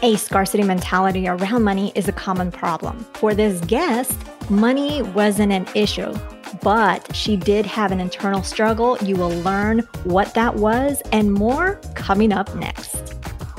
A scarcity mentality around money is a common problem. For this guest, money wasn't an issue, but she did have an internal struggle. You will learn what that was and more coming up next.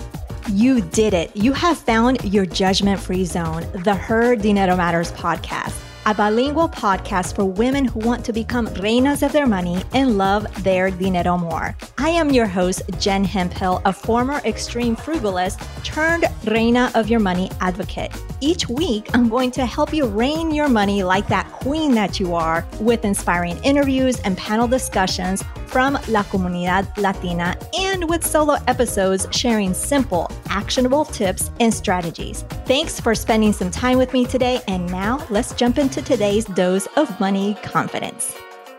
You did it. You have found your judgment-free zone, the Her Dinero Matters podcast, a bilingual podcast for women who want to become reinas of their money and love their dinero more. I am your host, Jen Hemphill, a former extreme frugalist turned reina of your money advocate. Each week, I'm going to help you reign your money like that queen that you are with inspiring interviews and panel discussions from La Comunidad Latina and with solo episodes sharing simple, actionable tips and strategies. Thanks for spending some time with me today. And now let's jump into today's dose of money confidence.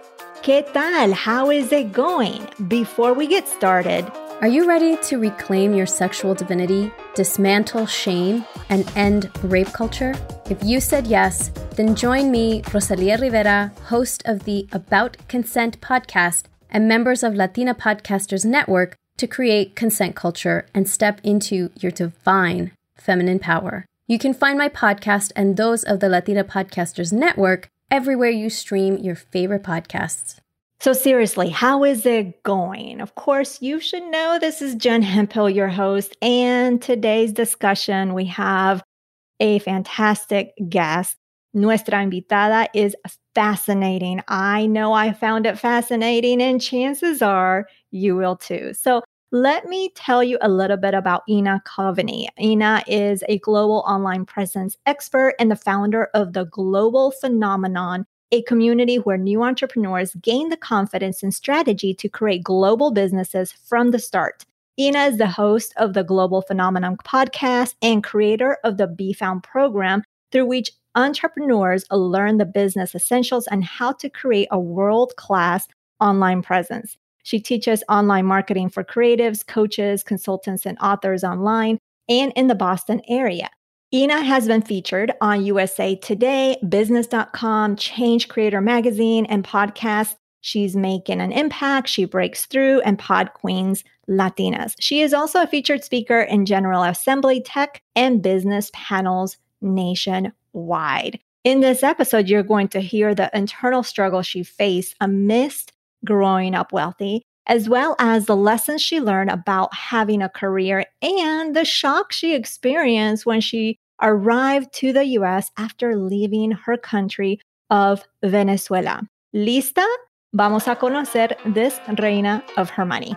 ¿Qué tal? How is it going? Before we get started, are you ready to reclaim your sexual divinity, dismantle shame, and end rape culture? If you said yes, then join me, Rosalia Rivera, host of the About Consent podcast and members of Latina Podcasters Network, to create consent culture and step into your divine feminine power. You can find my podcast and those of the Latina Podcasters Network everywhere you stream your favorite podcasts. So seriously, how is it going? Of course, you should know this is Jen Hemphill, your host, and today's discussion, we have a fantastic guest. Nuestra invitada is fascinating. I know I found it fascinating, and chances are you will too. So let me tell you a little bit about Ina Coveney. Ina is a global online presence expert and the founder of The Global Phenomenon, a community where new entrepreneurs gain the confidence and strategy to create global businesses from the start. Ina is the host of the Global Phenomenon podcast and creator of the Be Found program, through which entrepreneurs learn the business essentials and how to create a world-class online presence. She teaches online marketing for creatives, coaches, consultants, and authors online and in the Boston area. Ina has been featured on USA Today, Business.com, Change Creator Magazine, and podcasts. She's making an impact. She breaks through and Pod Queens Latinas. She is also a featured speaker in General Assembly tech and business panels nationwide. In this episode, you're going to hear the internal struggle she faced amidst growing up wealthy, as well as the lessons she learned about having a career and the shock she experienced when she arrived to the US after leaving her country of Venezuela. ¿Lista? Vamos a conocer this reina of her money.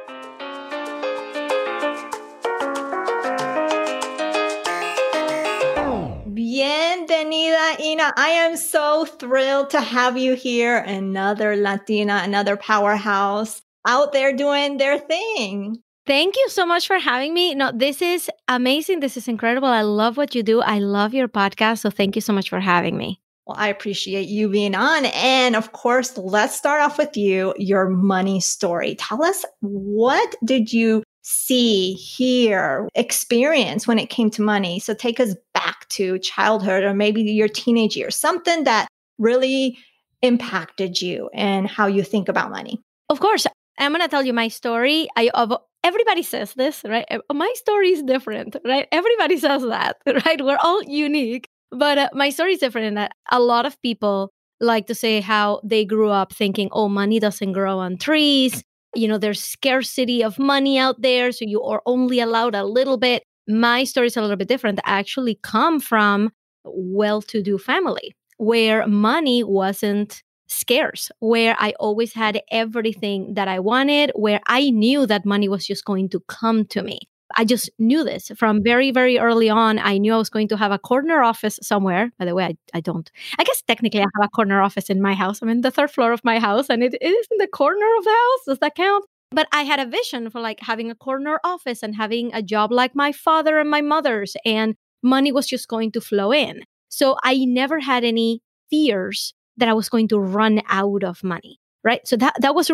Bienvenida, Ina. I am so thrilled to have you here. Another Latina, another powerhouse out there doing their thing. Thank you so much for having me. No, this is amazing. This is incredible. I love what you do. I love your podcast. So thank you so much for having me. Well, I appreciate you being on. And of course, let's start off with you, your money story. Tell us, what did you see, hear, experience when it came to money? So take us back to childhood or maybe your teenage years, something that really impacted you and how you think about money. Of course, I'm going to tell you my story. Everybody says this, right? My story is different, right? Everybody says that, right? We're all unique. But my story is different in that a lot of people like to say how they grew up thinking, oh, money doesn't grow on trees. You know, there's scarcity of money out there, so you are only allowed a little bit. My story is a little bit different. I actually come from a well-to-do family where money wasn't scarce, where I always had everything that I wanted, where I knew that money was just going to come to me. I just knew this from very, very early on. I knew I was going to have a corner office somewhere. By the way, I don't. I guess technically I have a corner office in my house. I'm in the third floor of my house and it is in the corner of the house. Does that count? But I had a vision for like having a corner office and having a job like my father and my mother's, and money was just going to flow in. So I never had any fears that I was going to run out of money, right? So that was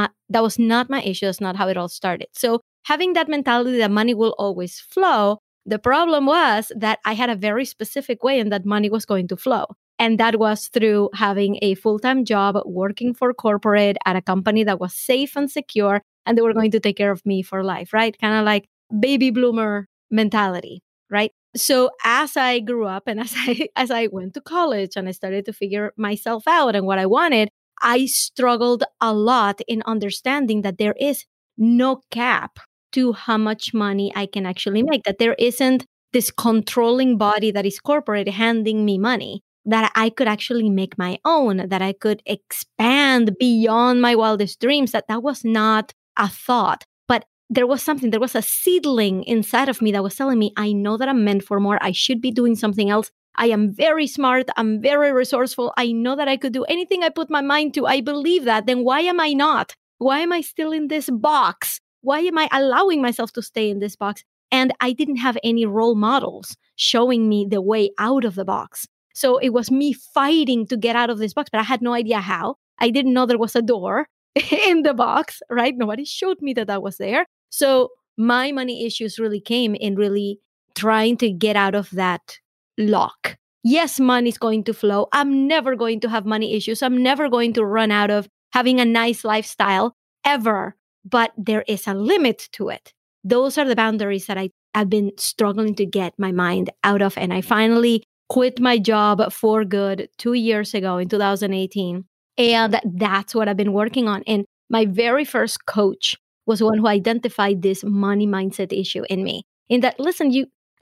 not my issue. That's not how it all started. So having that mentality that money will always flow, the problem was that I had a very specific way in that money was going to flow. And that was through having a full-time job, working for corporate at a company that was safe and secure, and they were going to take care of me for life, right? Kind of like baby bloomer mentality. right? So as I grew up and as I went to college and I started to figure myself out and what I wanted, I struggled a lot in understanding that there is no cap to how much money I can actually make, that there isn't this controlling body that is corporate handing me money, that I could actually make my own, that I could expand beyond my wildest dreams, that was not a thought. But there was a seedling inside of me that was telling me, I know that I'm meant for more. I should be doing something else. I am very smart. I'm very resourceful. I know that I could do anything I put my mind to. I believe that. Then why am I not? Why am I still in this box? Why am I allowing myself to stay in this box? And I didn't have any role models showing me the way out of the box. So it was me fighting to get out of this box, but I had no idea how. I didn't know there was a door in the box, right? Nobody showed me that was there. So my money issues really came in really trying to get out of that lock. Yes, money is going to flow. I'm never going to have money issues. I'm never going to run out of having a nice lifestyle ever. But there is a limit to it. Those are the boundaries that I've been struggling to get my mind out of. And I finally quit my job for good 2 years ago in 2018. And that's what I've been working on. And my very first coach was one who identified this money mindset issue in me. In that, listen,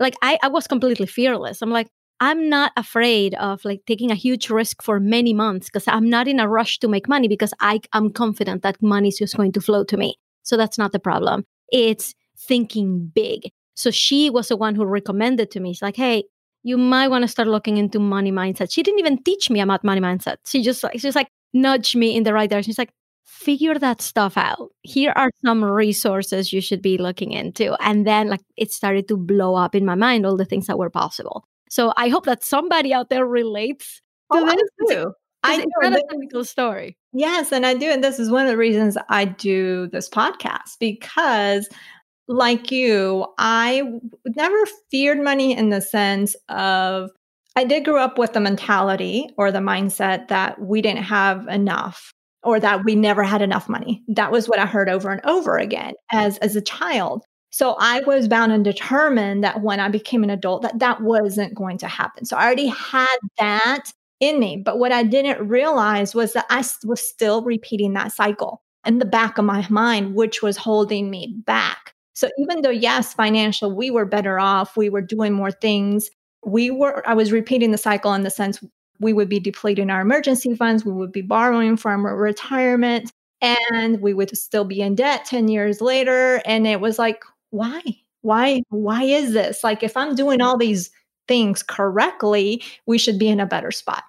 I was completely fearless. I'm like, I'm not afraid of taking a huge risk for many months because I'm not in a rush to make money because I'm confident that money is just going to flow to me. So that's not the problem. It's thinking big. So she was the one who recommended to me. She's like, hey, you might want to start looking into money mindset. She didn't even teach me about money mindset. She just nudged me in the right direction. She's like, figure that stuff out. Here are some resources you should be looking into. And then it started to blow up in my mind, all the things that were possible. So I hope that somebody out there relates to this. I do. It's not a typical story. Yes, and I do. And this is one of the reasons I do this podcast, because like you, I never feared money in the sense of, I did grow up with the mentality or the mindset that we didn't have enough or that we never had enough money. That was what I heard over and over again as a child. So I was bound and determined that when I became an adult, that wasn't going to happen. So I already had that in me. But what I didn't realize was that I was still repeating that cycle in the back of my mind, which was holding me back. So even though, yes, financial, we were better off, we were doing more things, I was repeating the cycle in the sense we would be depleting our emergency funds, we would be borrowing from our retirement, and we would still be in debt 10 years later. And it was like, why? Why is this? If I'm doing all these things correctly, we should be in a better spot.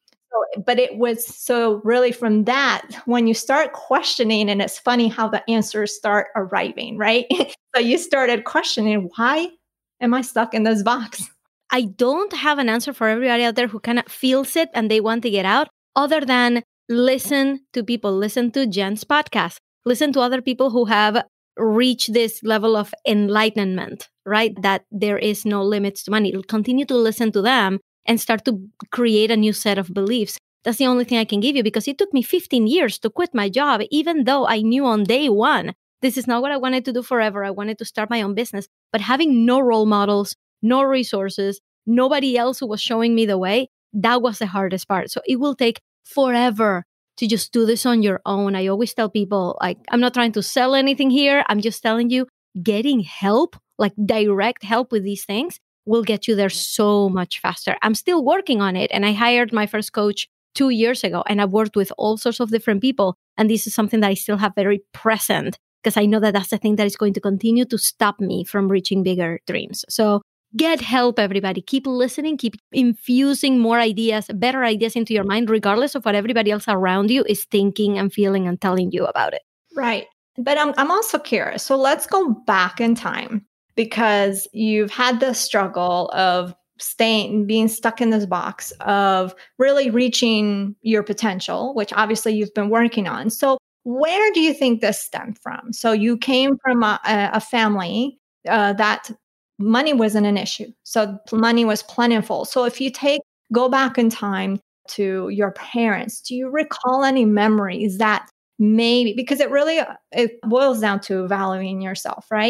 But it was so really from that, when you start questioning, and it's funny how the answers start arriving, right? So you started questioning, why am I stuck in this box? I don't have an answer for everybody out there who kind of feels it and they want to get out, other than listen to people, listen to Jen's podcast, listen to other people who have reached this level of enlightenment, right? That there is no limits to money. Continue to listen to them and start to create a new set of beliefs. That's the only thing I can give you, because it took me 15 years to quit my job, even though I knew on day one, this is not what I wanted to do forever. I wanted to start my own business. But having no role models, no resources, nobody else who was showing me the way, that was the hardest part. So it will take forever to just do this on your own. I always tell people, I'm not trying to sell anything here. I'm just telling you, getting help, direct help with these things, will get you there so much faster. I'm still working on it. And I hired my first coach 2 years ago, and I've worked with all sorts of different people. And this is something that I still have very present, because I know that that's the thing that is going to continue to stop me from reaching bigger dreams. So get help, everybody. Keep listening, keep infusing more ideas, better ideas into your mind, regardless of what everybody else around you is thinking and feeling and telling you about it. Right. But I'm also curious. So let's go back in time, because you've had this struggle of being stuck in this box of really reaching your potential, which obviously you've been working on. So where do you think this stemmed from? So you came from a family that money wasn't an issue. So money was plentiful. So if you go back in time to your parents, do you recall any memories that maybe, because it boils down to valuing yourself, right?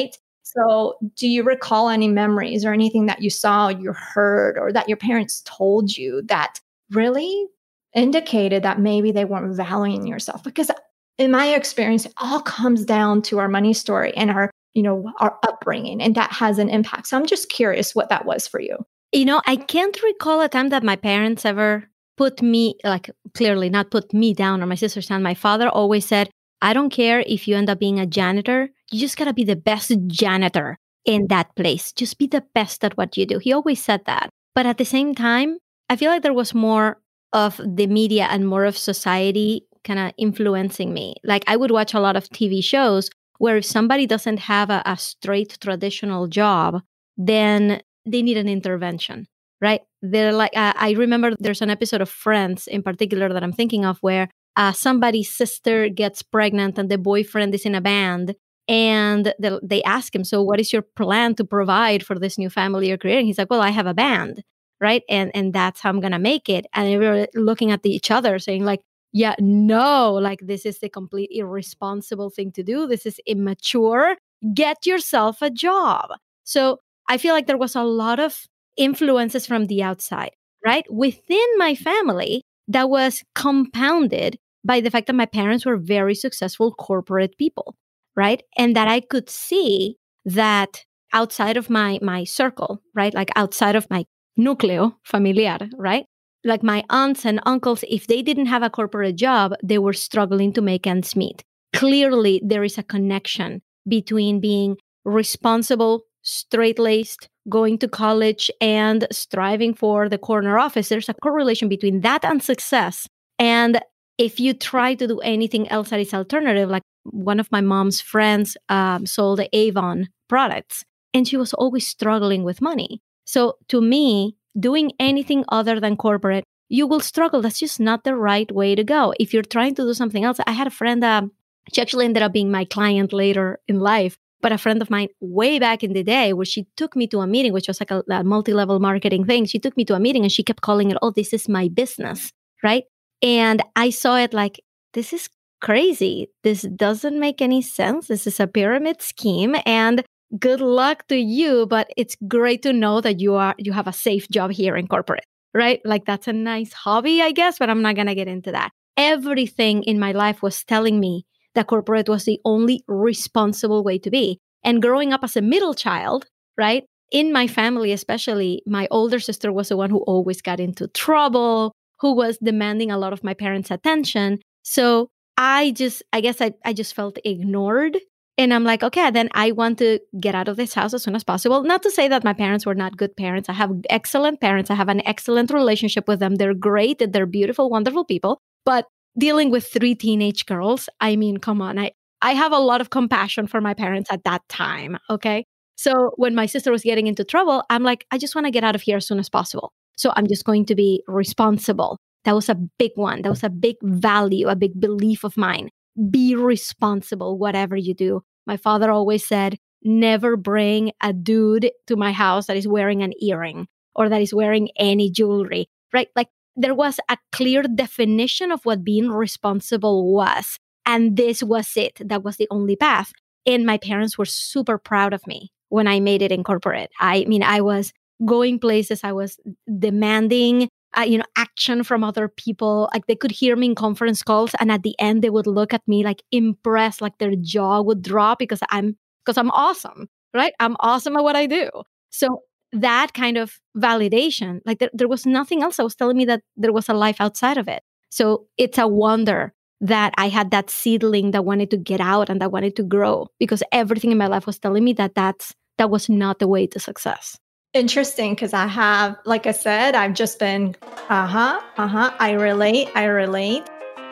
So do you recall any memories or anything that you saw, you heard, or that your parents told you that really indicated that maybe they weren't valuing yourself? Because in my experience, it all comes down to our money story and our upbringing, and that has an impact. So I'm just curious what that was for you. I can't recall a time that my parents ever put me, like clearly not put me down or my sisters down. My father always said, I don't care if you end up being a janitor. You just got to be the best janitor in that place. Just be the best at what you do. He always said that. But at the same time, I feel like there was more of the media and more of society kind of influencing me. Like I would watch a lot of TV shows where if somebody doesn't have a straight traditional job, then they need an intervention, right? They're like, I remember there's an episode of Friends in particular that I'm thinking of where somebody's sister gets pregnant and the boyfriend is in a band. And they ask him, so what is your plan to provide for this new family you're creating? He's like, well, I have a band, right? And that's how I'm going to make it. And they were looking at each other saying like, yeah, no, like this is the complete irresponsible thing to do. This is immature. Get yourself a job. So I feel like there was a lot of influences from the outside, right? Within my family, that was compounded by the fact that my parents were very successful corporate people, right? And that I could see that outside of my circle, right? Like outside of my núcleo familiar, right? Like my aunts and uncles, if they didn't have a corporate job, they were struggling to make ends meet. Clearly, there is a connection between being responsible, straight-laced, going to college, and striving for the corner office. There's a correlation between that and success. And if you try to do anything else that is alternative, like one of my mom's friends sold Avon products, and she was always struggling with money. So to me, doing anything other than corporate, you will struggle. That's just not the right way to go. If you're trying to do something else, I had a friend, she actually ended up being my client later in life, but a friend of mine way back in the day where she took me to a meeting, which was like a multi-level marketing thing. She took me to a meeting and she kept calling it, oh, this is my business, right? And I saw it like, this is crazy. This doesn't make any sense. This is a pyramid scheme and good luck to you, but it's great to know that you have a safe job here in corporate, right? Like that's a nice hobby, I guess, but I'm not going to get into that. Everything in my life was telling me that corporate was the only responsible way to be. And growing up as a middle child, right? In my family, especially, my older sister was the one who always got into trouble, who was demanding a lot of my parents' attention. So I guess I just felt ignored. And I'm like, okay, then I want to get out of this house as soon as possible. Not to say that my parents were not good parents. I have excellent parents. I have an excellent relationship with them. They're great. They're beautiful, wonderful people. But dealing with 3 teenage girls, I mean, come on. I have a lot of compassion for my parents at that time, okay? So when my sister was getting into trouble, I'm like, I just want to get out of here as soon as possible. So I'm just going to be responsible. That was a big one. That was a big value, a big belief of mine. Be responsible, whatever you do. My father always said, never bring a dude to my house that is wearing an earring or that is wearing any jewelry, right? Like there was a clear definition of what being responsible was. And this was it. That was the only path. And my parents were super proud of me when I made it in corporate. I mean, I was going places. I was demanding action from other people. Like they could hear me in conference calls, and at the end they would look at me like impressed, like their jaw would drop because I'm awesome, right? I'm awesome at what I do. So that kind of validation, like there was nothing else that was telling me that there was a life outside of it. So it's a wonder that I had that seedling that wanted to get out and that wanted to grow, because everything in my life was telling me that was not the way to success. Interesting, because I have, like I said, I've just been, I relate.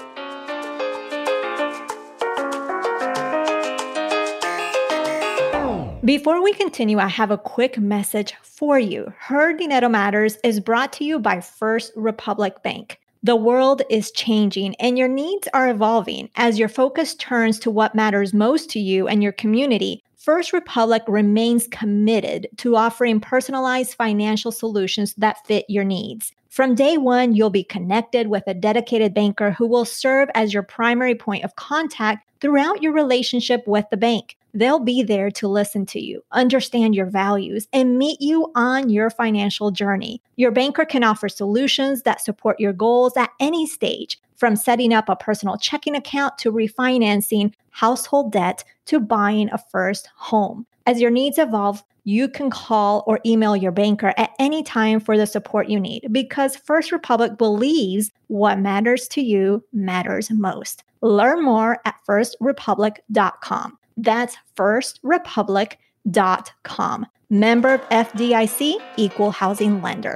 Before we continue, I have a quick message for you. Her Dinero Matters is brought to you by First Republic Bank. The world is changing and your needs are evolving. As your focus turns to what matters most to you and your community, First Republic remains committed to offering personalized financial solutions that fit your needs. From day one, you'll be connected with a dedicated banker who will serve as your primary point of contact throughout your relationship with the bank. They'll be there to listen to you, understand your values, and meet you on your financial journey. Your banker can offer solutions that support your goals at any stage, from setting up a personal checking account to refinancing household debt to buying a first home. As your needs evolve, you can call or email your banker at any time for the support you need, because First Republic believes what matters to you matters most. Learn more at firstrepublic.com. That's firstrepublic.com. Member FDIC, equal housing lender.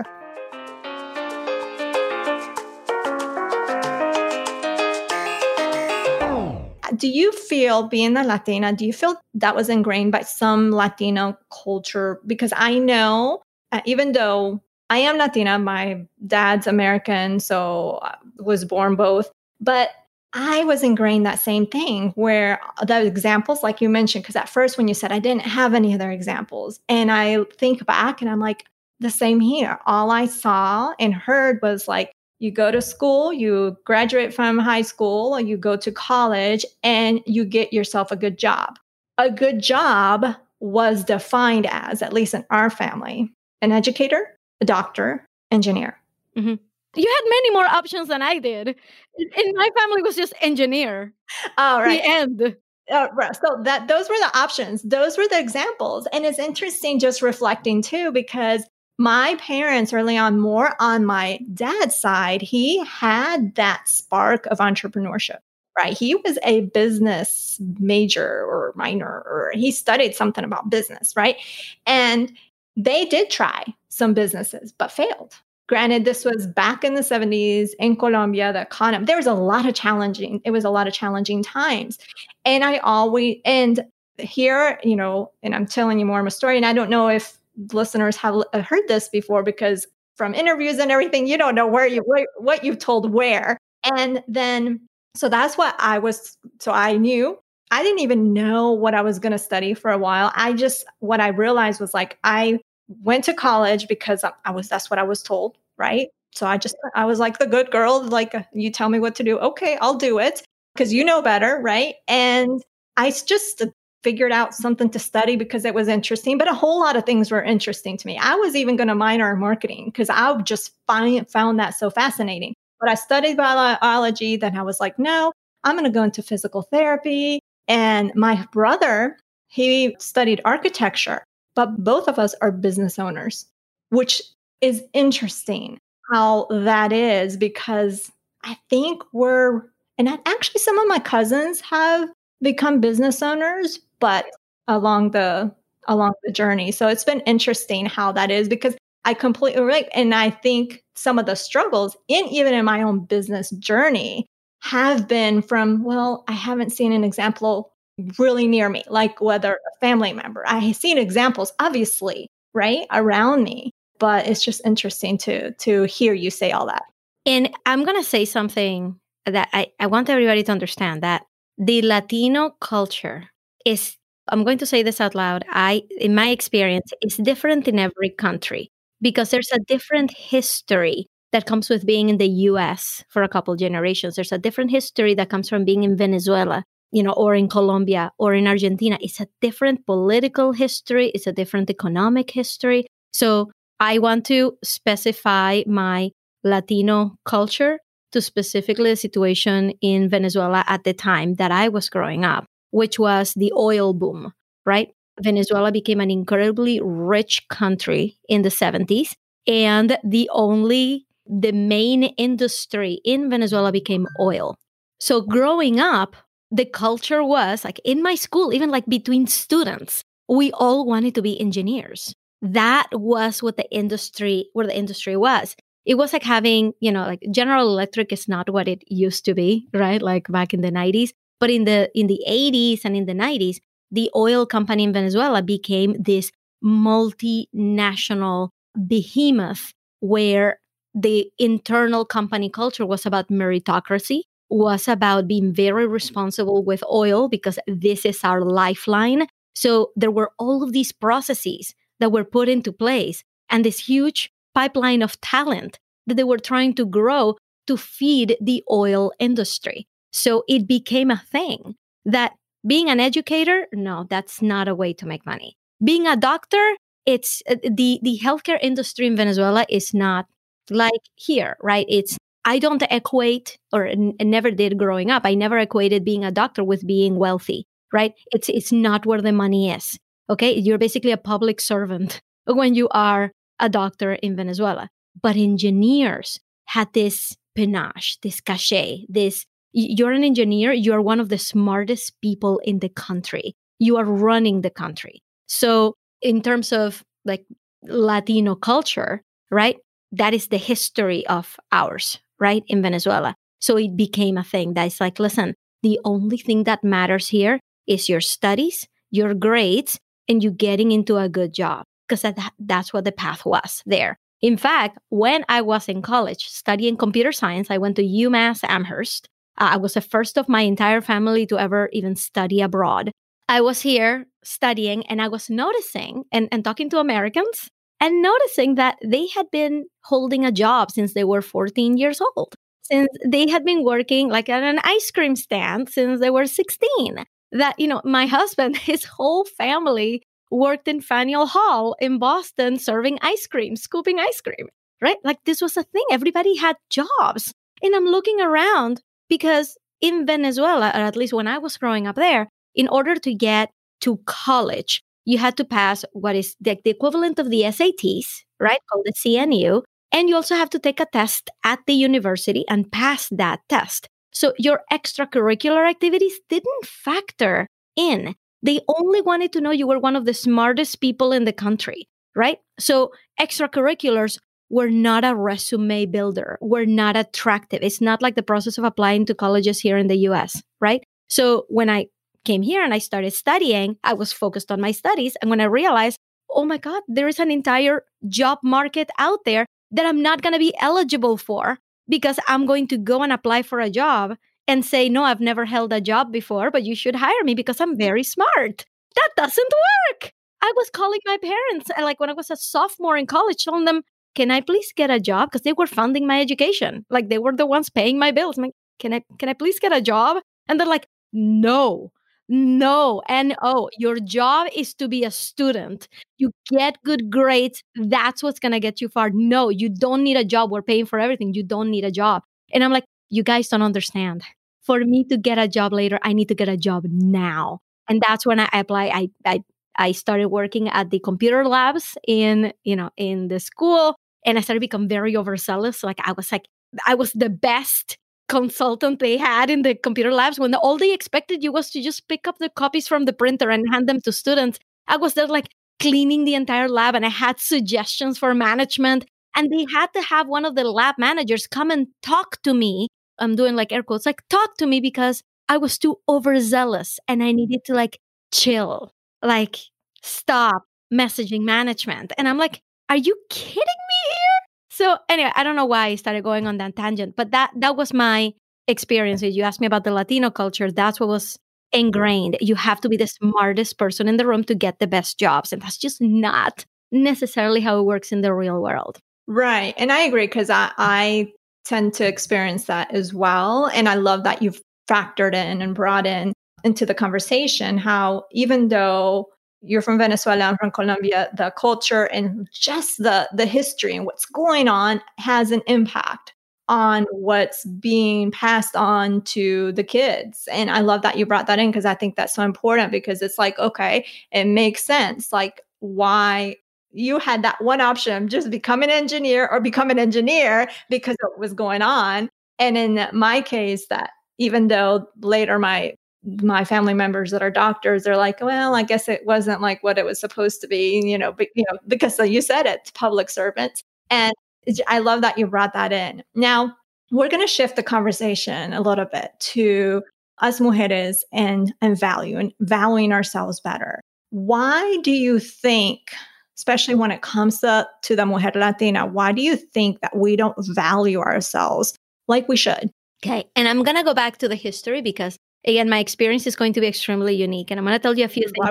Do you feel, being a Latina, do you feel that was ingrained by some Latino culture? Because I know, even though I am Latina, my dad's American, so I was born both, but I was ingrained that same thing where the examples, like you mentioned, because at first when you said I didn't have any other examples, and I think back and I'm like, the same here. All I saw and heard was like, you go to school, you graduate from high school, or you go to college, and you get yourself a good job. A good job was defined as, at least in our family, an educator, a doctor, engineer. Mm-hmm. You had many more options than I did. In my family, it was just engineer. Oh, right. The end. Right. So those were the options. Those were the examples. And it's interesting just reflecting too, because my parents early on, more on my dad's side, he had that spark of entrepreneurship, right? He was a business major or minor, or he studied something about business, right? And they did try some businesses, but failed. Granted, this was back in the 70s in Colombia, the economy, it was a lot of challenging times. And here, and I'm telling you more of my story, and I don't know if listeners have heard this before, because from interviews and everything, you don't know what you've told where. And then, so that's what I knew. I didn't even know what I was going to study for a while. What I realized was like, I went to college because that's what I was told. Right. So I was like the good girl, like, you tell me what to do. Okay, I'll do it because you know better. Right. And I just figured out something to study because it was interesting, but a whole lot of things were interesting to me. I was even going to minor in marketing because I just found that so fascinating. But I studied biology. Then I was like, no, I'm going to go into physical therapy. And my brother, he studied architecture, but both of us are business owners, which is interesting how that is, because I think actually some of my cousins have become business owners, but along the journey. So it's been interesting how that is, because I completely relate. And I think some of the struggles even in my own business journey have been from, well, I haven't seen an example really near me, like whether a family member. I have seen examples, obviously, right, around me, but it's just interesting to hear you say all that. And I'm going to say something that I want everybody to understand, that the Latino culture is, I'm going to say this out loud, in my experience, is different in every country, because there's a different history that comes with being in the US for a couple generations. There's a different history that comes from being in Venezuela, or in Colombia or in Argentina. It's a different political history. It's a different economic history. So I want to specify my Latino culture to specifically the situation in Venezuela at the time that I was growing up, which was the oil boom, right? Venezuela became an incredibly rich country in the 70s. And the main industry in Venezuela became oil. So growing up, the culture was like in my school, even like between students, we all wanted to be engineers. That was what the industry was. It was like having, like General Electric is not what it used to be, right? Like back in the 90s. But in the 80s and in the 90s, the oil company in Venezuela became this multinational behemoth where the internal company culture was about meritocracy, was about being very responsible with oil because this is our lifeline. So there were all of these processes that were put into place and this huge pipeline of talent that they were trying to grow to feed the oil industry. So it became a thing that Being an educator, no, that's not a way to make money. Being a doctor, it's the healthcare industry in Venezuela is not like here, right? I don't equate, or never did growing up. I never equated being a doctor with being wealthy, right? It's not where the money is. Okay, you're basically a public servant when you are a doctor in Venezuela. But engineers had this panache, this cachet, you're an engineer, you're one of the smartest people in the country. You are running the country. So in terms of like Latino culture, right? That is the history of ours, right? In Venezuela. So it became a thing that is like, listen, the only thing that matters here is your studies, your grades, and you getting into a good job, because that's what the path was there. In fact, when I was in college studying computer science, I went to UMass Amherst. I was the first of my entire family to ever even study abroad. I was here studying, and I was noticing and talking to Americans and noticing that they had been holding a job since they were 14 years old, since they had been working like at an ice cream stand since they were 16. That, my husband, his whole family worked in Faneuil Hall in Boston serving ice cream, scooping ice cream, right? Like this was a thing. Everybody had jobs. And I'm looking around because in Venezuela, or at least when I was growing up there, in order to get to college, you had to pass what is the equivalent of the SATs, right? Called the CNU. And you also have to take a test at the university and pass that test. So your extracurricular activities didn't factor in. They only wanted to know you were one of the smartest people in the country, right? So extracurriculars were not a resume builder, were not attractive. It's not like the process of applying to colleges here in the US, right? So when I came here and I started studying, I was focused on my studies. And when I realized, oh my God, there is an entire job market out there that I'm not going to be eligible for, because I'm going to go and apply for a job and say, no, I've never held a job before, but you should hire me because I'm very smart. That doesn't work. I was calling my parents, like when I was a sophomore in college, telling them, can I please get a job? Because they were funding my education. Like they were the ones paying my bills. I'm like, can I please get a job? And they're like, no, N-O. Your job is to be a student. You get good grades. That's what's going to get you far. No, you don't need a job. We're paying for everything. You don't need a job. And I'm like, you guys don't understand. For me to get a job later, I need to get a job now. And that's when I applied. I started working at the computer labs in the school. And I started to become very overzealous. I was the best consultant they had in the computer labs, when all they expected you was to just pick up the copies from the printer and hand them to students. I was there like cleaning the entire lab, and I had suggestions for management, and they had to have one of the lab managers come and talk to me. I'm doing like air quotes, like talk to me, because I was too overzealous and I needed to like chill, like stop messaging management. And I'm like, are you kidding me here? So anyway, I don't know why I started going on that tangent, but that was my experience. You asked me about the Latino culture. That's what was ingrained. You have to be the smartest person in the room to get the best jobs. And that's just not necessarily how it works in the real world. Right. And I agree, because I tend to experience that as well. And I love that you've factored in and brought into the conversation how, even though you're from Venezuela, I'm from Colombia, the culture and just the history and what's going on has an impact on what's being passed on to the kids. And I love that you brought that in, because I think that's so important, because it's like, okay, it makes sense. Like why you had that one option, just become an engineer or become an engineer, because of what was going on. And in my case, that even though later my family members that are doctors, they're like, well, I guess it wasn't like what it was supposed to be, because you said it, public servants. And I love that you brought that in. Now, we're going to shift the conversation a little bit to us mujeres and valuing ourselves better. Why do you think, especially when it comes to the mujer Latina, why do you think that we don't value ourselves like we should? Okay. And I'm going to go back to the history, because again, my experience is going to be extremely unique. And I'm going to tell you a few things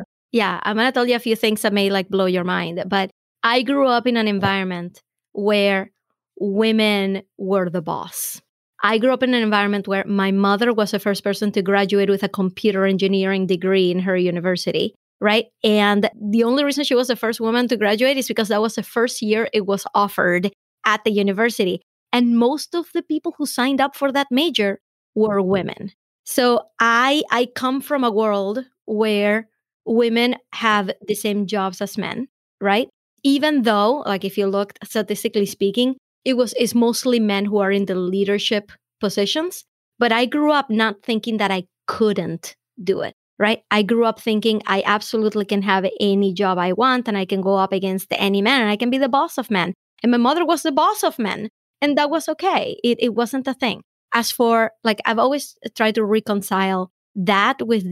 I'm going to tell you a few things that may like blow your mind. But I grew up in an environment where women were the boss. I grew up in an environment where my mother was the first person to graduate with a computer engineering degree in her university, right? And the only reason she was the first woman to graduate is because that was the first year it was offered at the university. And most of the people who signed up for that major were women. So I come from a world where women have the same jobs as men, right? Even though, like if you look statistically speaking, it's mostly men who are in the leadership positions. But I grew up not thinking that I couldn't do it, right? I grew up thinking I absolutely can have any job I want and I can go up against any man and I can be the boss of men. And my mother was the boss of men. And that was okay. It wasn't a thing. As for, like, I've always tried to reconcile that with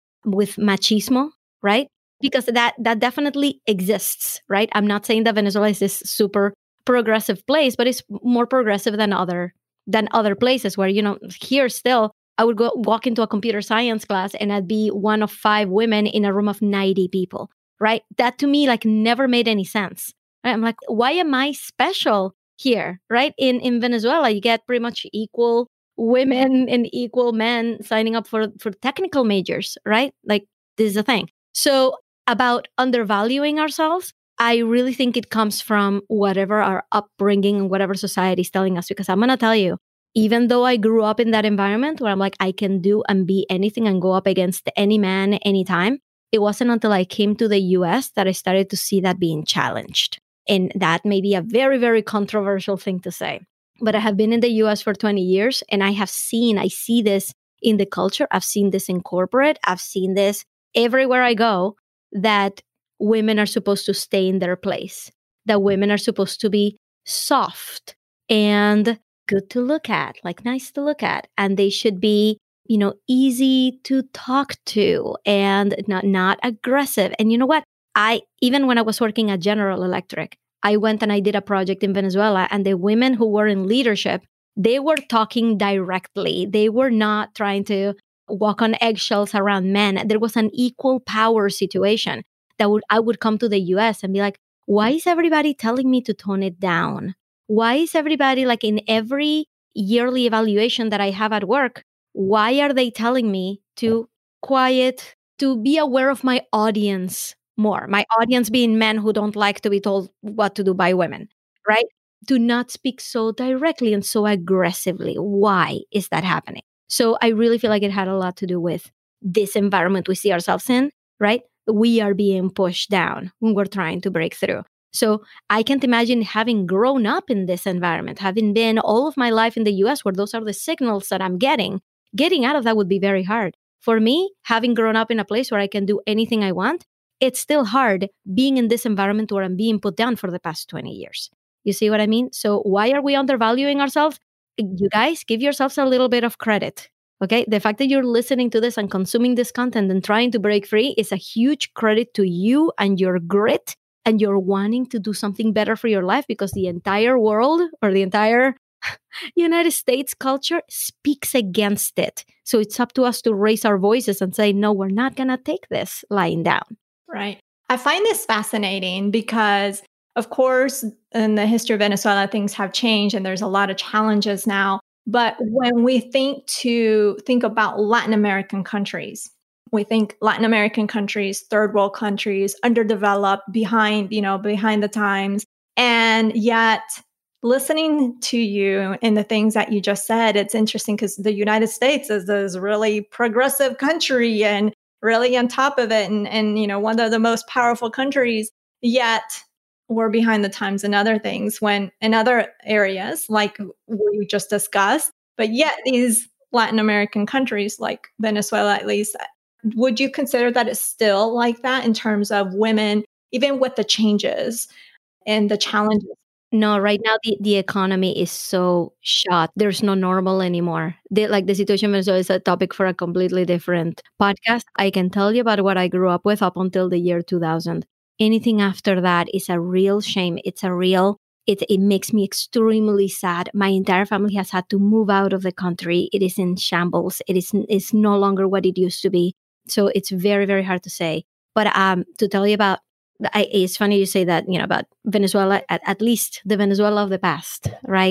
machismo, right? Because that definitely exists, right? I'm not saying that Venezuela is this super progressive place, but it's more progressive than other places where, here still, I would go walk into a computer science class and I'd be one of 5 women in a room of 90 people, right? That to me, like, never made any sense. Right? I'm like, why am I special here, right? In Venezuela, you get pretty much equal women and equal men signing up for technical majors, right? Like, this is a thing. So about undervaluing ourselves, I really think it comes from whatever our upbringing and whatever society is telling us. Because I'm going to tell you, even though I grew up in that environment where I'm like, I can do and be anything and go up against any man anytime, it wasn't until I came to the US that I started to see that being challenged. And that may be a very, very controversial thing to say. But I have been in the US for 20 years and I see this in the culture. I've seen this in corporate. I've seen this everywhere I go, that women are supposed to stay in their place, that women are supposed to be soft and good to look at, like nice to look at. And they should be, easy to talk to and not aggressive. And you know what? Even when I was working at General Electric, I went and I did a project in Venezuela, and the women who were in leadership, they were talking directly. They were not trying to walk on eggshells around men. There was an equal power situation I would come to the US and be like, why is everybody telling me to tone it down? Why is everybody, like, in every yearly evaluation that I have at work, why are they telling me to quiet, to be aware of my audience more? My audience being men who don't like to be told what to do by women, right? Do not speak so directly and so aggressively. Why is that happening? So I really feel like it had a lot to do with this environment we see ourselves in, right? We are being pushed down when we're trying to break through. So I can't imagine having grown up in this environment, having been all of my life in the US where those are the signals that I'm getting out of that would be very hard. For me, having grown up in a place where I can do anything I want, it's still hard being in this environment where I'm being put down for the past 20 years. You see what I mean? So why are we undervaluing ourselves? You guys, give yourselves a little bit of credit. Okay, the fact that you're listening to this and consuming this content and trying to break free is a huge credit to you and your grit and your wanting to do something better for your life, because the entire world or the entire United States culture speaks against it. So it's up to us to raise our voices and say, no, we're not going to take this lying down. Right. I find this fascinating because, of course, in the history of Venezuela, things have changed and there's a lot of challenges now. But when we think about Latin American countries, we think Latin American countries, third world countries, underdeveloped, behind the times. And yet, listening to you and the things that you just said, it's interesting because the United States is this really progressive country and really on top of it and one of the most powerful countries, yet we're behind the times in other things, when in other areas, like we just discussed, but yet these Latin American countries like Venezuela, at least, would you consider that it's still like that in terms of women, even with the changes and the challenges? No, right now the economy is so shot. There's no normal anymore. The situation in Venezuela is a topic for a completely different podcast. I can tell you about what I grew up with up until the year 2000. Anything after that is a real shame. It makes me extremely sad. My entire family has had to move out of the country. It is in shambles. It's no longer what it used to be. So it's very, very hard to say. But to tell you about, it's funny you say that, about Venezuela, at least the Venezuela of the past, right?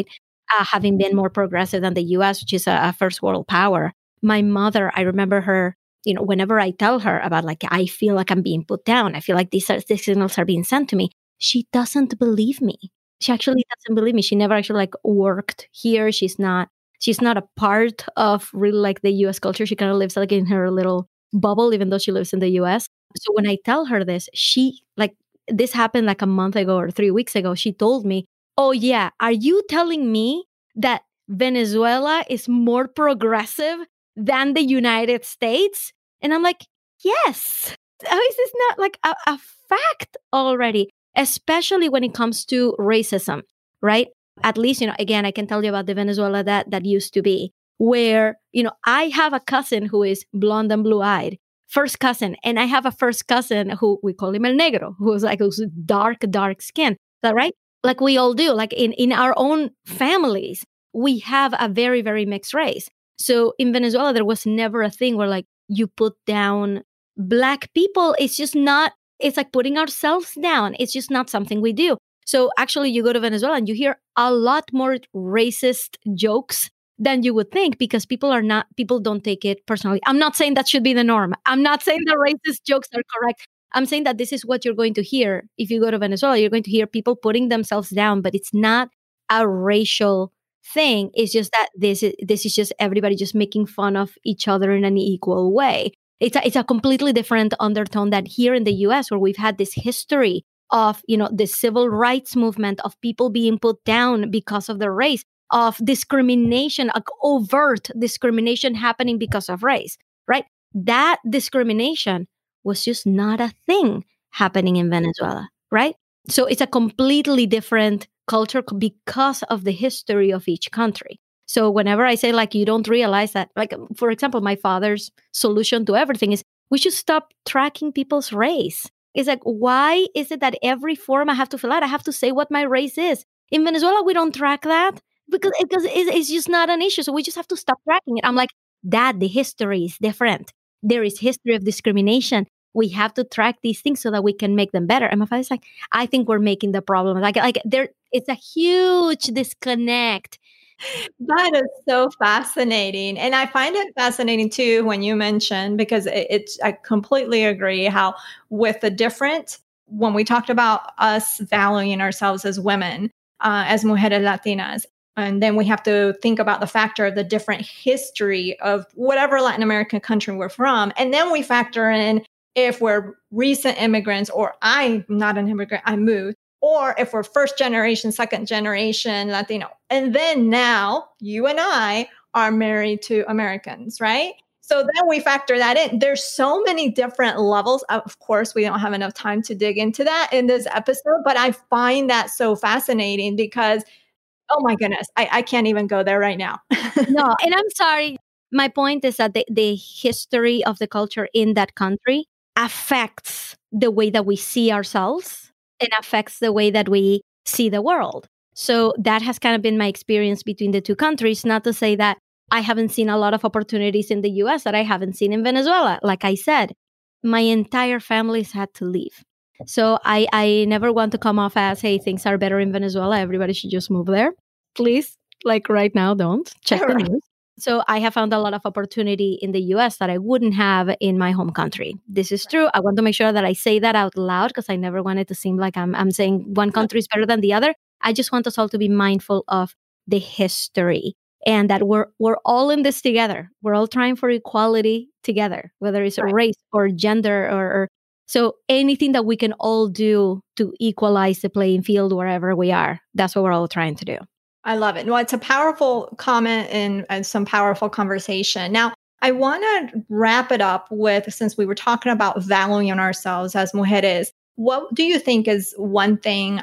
having been more progressive than the US, which is a first world power. My mother, I remember her, whenever I tell her about like, I feel like I'm being put down, I feel like these signals are being sent to me, she doesn't believe me. She actually doesn't believe me. She never actually like worked here. She's not a part of really like the US culture. She kind of lives like in her little bubble, even though she lives in the US. So when I tell her this, she like, this happened like a month ago or 3 weeks ago. She told me, oh yeah, are you telling me that Venezuela is more progressive than the United States? And I'm like, yes. How is this not like a fact already? Especially when it comes to racism, right? At least, again, I can tell you about the Venezuela that used to be, where, I have a cousin who is blonde and blue-eyed, first cousin, and I have a first cousin who we call him El Negro, who's dark skin. Is that right? Like we all do, like in our own families, we have a very, very mixed race. So in Venezuela, there was never a thing where like you put down Black people. It's just not, it's like putting ourselves down. It's just not something we do. So actually you go to Venezuela and you hear a lot more racist jokes than you would think, because people don't take it personally. I'm not saying that should be the norm. I'm not saying the racist jokes are correct. I'm saying that this is what you're going to hear. If you go to Venezuela, you're going to hear people putting themselves down, but it's not a racial thing. It's just that this is just everybody just making fun of each other in an equal way. It's a completely different undertone than here in the US, where we've had this history of, the civil rights movement, of people being put down because of their race, of discrimination, like overt discrimination happening because of race, right? That discrimination was just not a thing happening in Venezuela, right? So it's a completely different culture because of the history of each country. So whenever I say like, you don't realize that, like, for example, my father's solution to everything is we should stop tracking people's race. It's like, why is it that every form I have to fill out, I have to say what my race is? In Venezuela, we don't track that because it's just not an issue. So we just have to stop tracking it. I'm like, Dad, the history is different. There is history of discrimination. We have to track these things so that we can make them better. And my father's like, I think we're making the problem. Like there, it's a huge disconnect. That is so fascinating. And I find it fascinating too when you mention, because I completely agree how with the different, when we talked about us valuing ourselves as women, as mujeres latinas, and then we have to think about the factor of the different history of whatever Latin American country we're from. And then we factor in if we're recent immigrants, or I'm not an immigrant, I moved, or if we're first generation, second generation Latino. And then now you and I are married to Americans, right? So then we factor that in. There's so many different levels. Of course, we don't have enough time to dig into that in this episode, but I find that so fascinating because, oh my goodness, I can't even go there right now. No, and I'm sorry. My point is that the history of the culture in that country affects the way that we see ourselves and affects the way that we see the world. So that has kind of been my experience between the two countries. Not to say that I haven't seen a lot of opportunities in the US that I haven't seen in Venezuela. Like I said, my entire family's had to leave. So I never want to come off as, hey, things are better in Venezuela. Everybody should just move there. Please, like right now, don't. Check the news. So I have found a lot of opportunity in the US that I wouldn't have in my home country. This is true. I want to make sure that I say that out loud because I never want it to seem like I'm saying one country is better than the other. I just want us all to be mindful of the history and that we're all in this together. We're all trying for equality together, whether it's a race or gender or so anything that we can all do to equalize the playing field wherever we are. That's what we're all trying to do. I love it. Well, it's a powerful comment and some powerful conversation. Now, I want to wrap it up with, since we were talking about valuing ourselves as mujeres, what do you think is one thing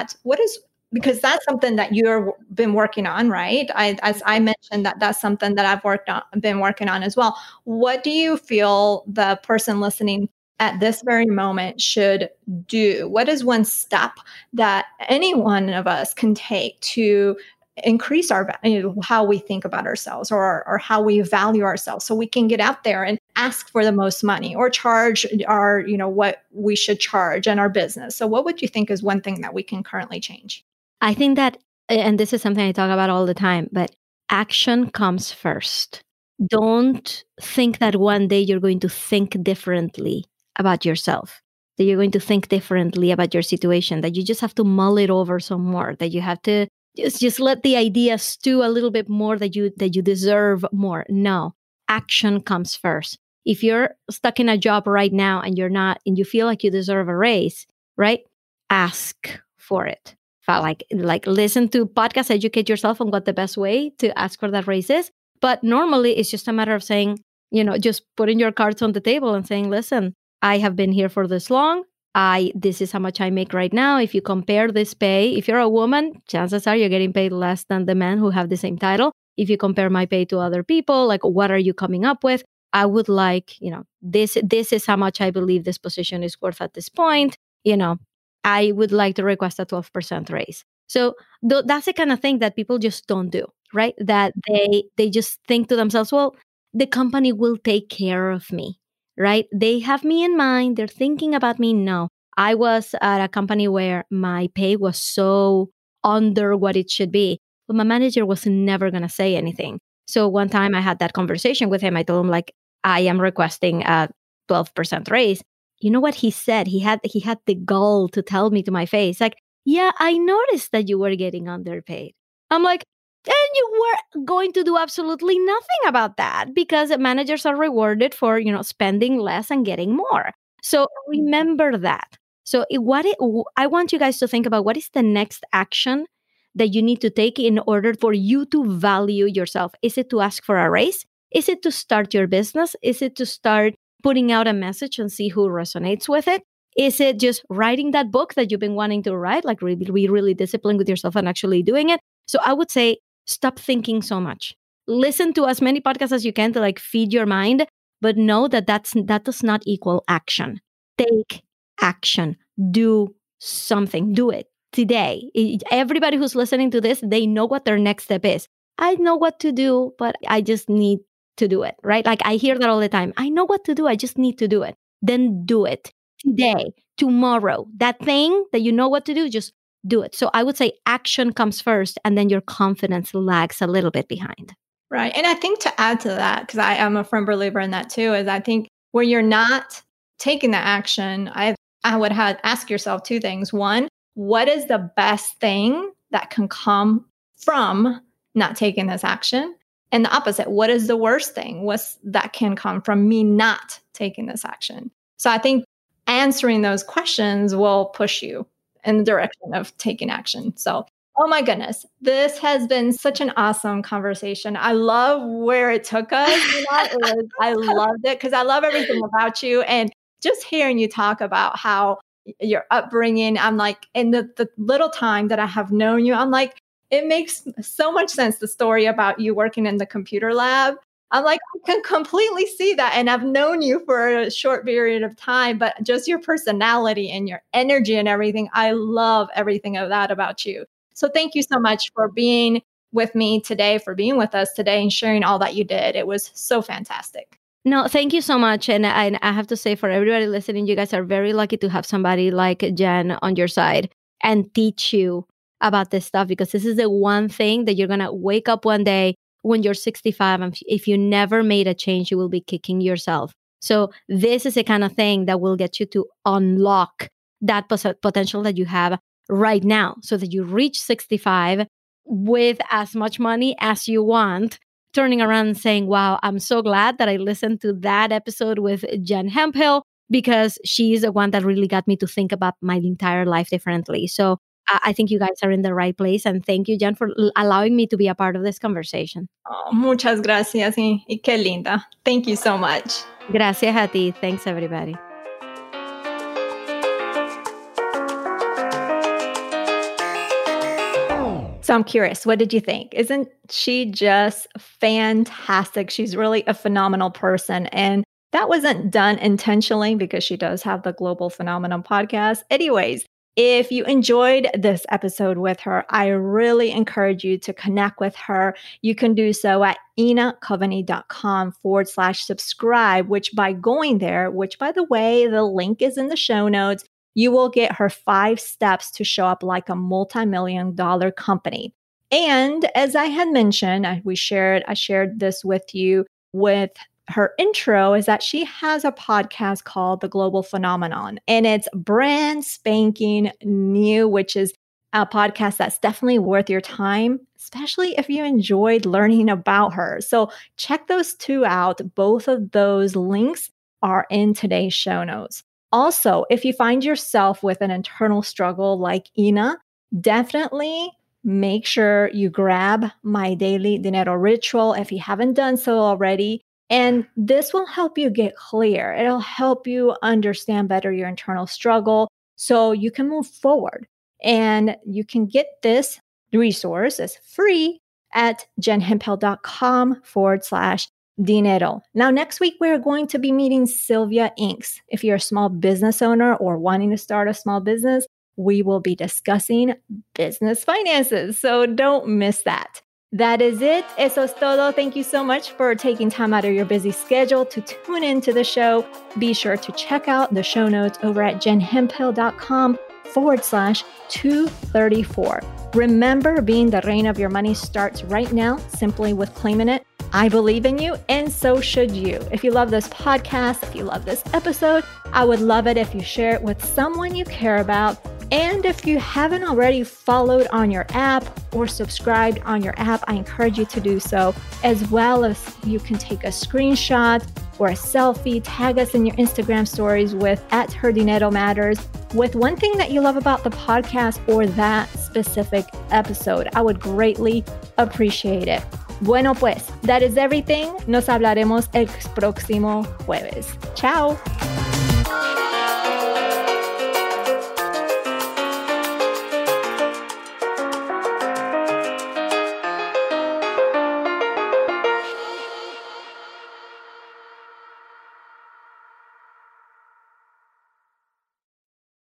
because that's something that you've been working on, right? As I mentioned, that's something that I've been working on as well. What do you feel the person listening at this very moment should do? What is one step that any one of us can take to increase how we think about ourselves or how we value ourselves so we can get out there and ask for the most money or charge what we should charge in our business? So what would you think is one thing that we can currently change? I think that and this is something I talk about all the time, but action comes first. Don't think that one day you're going to think differently about yourself, that you're going to think differently about your situation, that you just have to mull it over some more, that you have to just let the idea stew a little bit more, that you deserve more. No, action comes first. If you're stuck in a job right now and you're not, and you feel like you deserve a raise, right? Ask for it. Like listen to podcasts, educate yourself on what the best way to ask for that raise is. But normally it's just a matter of saying, just putting your cards on the table and saying, listen, I have been here for this long. This is how much I make right now. If you compare this pay, if you're a woman, chances are you're getting paid less than the men who have the same title. If you compare my pay to other people, like, what are you coming up with? I would like, this is how much I believe this position is worth at this point. I would like to request a 12% raise. So that's the kind of thing that people just don't do, right? That they just think to themselves, well, the company will take care of me, right? They have me in mind. They're thinking about me. No, I was at a company where my pay was so under what it should be, but my manager was never going to say anything. So one time I had that conversation with him. I told him, like, I am requesting a 12% raise. You know what he said? He had the gall to tell me to my face, like, yeah, I noticed that you were getting underpaid. I'm like, and you were going to do absolutely nothing about that, because managers are rewarded for, spending less and getting more. So remember that. So I want you guys to think about, what is the next action that you need to take in order for you to value yourself? Is it to ask for a raise? Is it to start your business? Is it to start putting out a message and see who resonates with it? Is it just writing that book that you've been wanting to write, like be really disciplined with yourself and actually doing it? So I would say, stop thinking so much. Listen to as many podcasts as you can to feed your mind, but know that that does not equal action. Take action. Do something. Do it today. Everybody who's listening to this, they know what their next step is. I know what to do, but I just need to do it, right? Like, I hear that all the time. I know what to do. I just need to do it. Then do it today, tomorrow. That thing that you know what to do, just do it. So I would say action comes first, and then your confidence lags a little bit behind. Right. And I think to add to that, because I am a firm believer in that too, is I think when you're not taking the action, I would ask yourself two things. One, what is the best thing that can come from not taking this action? And the opposite, what is the worst thing that can come from me not taking this action? So I think answering those questions will push you in the direction of taking action. So, oh my goodness, this has been such an awesome conversation. I love where it took us. I loved it, because I love everything about you. And just hearing you talk about how your upbringing, I'm like, in the little time that I have known you, I'm like, it makes so much sense, the story about you working in the computer lab. I'm like, I can completely see that. And I've known you for a short period of time, but just your personality and your energy and everything, I love everything of that about you. So thank you so much for being with me today, for being with us today and sharing all that you did. It was so fantastic. No, thank you so much. And I have to say, for everybody listening, you guys are very lucky to have somebody like Jen on your side and teach you about this stuff, because this is the one thing that you're going to wake up one day when you're 65. And if you never made a change, you will be kicking yourself. So this is the kind of thing that will get you to unlock that potential that you have right now, so that you reach 65 with as much money as you want, turning around and saying, wow, I'm so glad that I listened to that episode with Jen Hemphill, because she's the one that really got me to think about my entire life differently. So I think you guys are in the right place. And thank you, Jen, for allowing me to be a part of this conversation. Oh, muchas gracias. Y qué linda. Thank you so much. Gracias a ti. Thanks, everybody. So I'm curious, what did you think? Isn't she just fantastic? She's really a phenomenal person. And that wasn't done intentionally, because she does have the Global Phenomenon podcast. Anyways, if you enjoyed this episode with her, I really encourage you to connect with her. You can do so at inacoveney.com/subscribe, which by going there, which by the way, the link is in the show notes, you will get her 5 steps to show up like a multi-million-dollar company. And as I had mentioned, I shared this with you with her intro, is that she has a podcast called The Global Phenomenon, and it's brand spanking new, which is a podcast that's definitely worth your time, especially if you enjoyed learning about her. So check those 2 out. Both of those links are in today's show notes. Also, if you find yourself with an internal struggle like Ina, definitely make sure you grab my daily dinero ritual if you haven't done so already. And this will help you get clear. It'll help you understand better your internal struggle so you can move forward. And you can get this resource as free at jenhemphill.com/dinero. Now, next week, we're going to be meeting Sylvia Inks. If you're a small business owner or wanting to start a small business, we will be discussing business finances. So don't miss that. That is it. Eso es todo. Thank you so much for taking time out of your busy schedule to tune into the show. Be sure to check out the show notes over at jenhemphill.com/234. Remember, being the reign of your money starts right now, simply with claiming it. I believe in you, and so should you. If you love this podcast, if you love this episode, I would love it if you share it with someone you care about. And if you haven't already followed on your app or subscribed on your app, I encourage you to do so, as well as you can take a screenshot or a selfie, tag us in your Instagram stories with @HerDineroMatters with one thing that you love about the podcast or that specific episode. I would greatly appreciate it. Bueno, pues, that is everything. Nos hablaremos el próximo jueves. Ciao.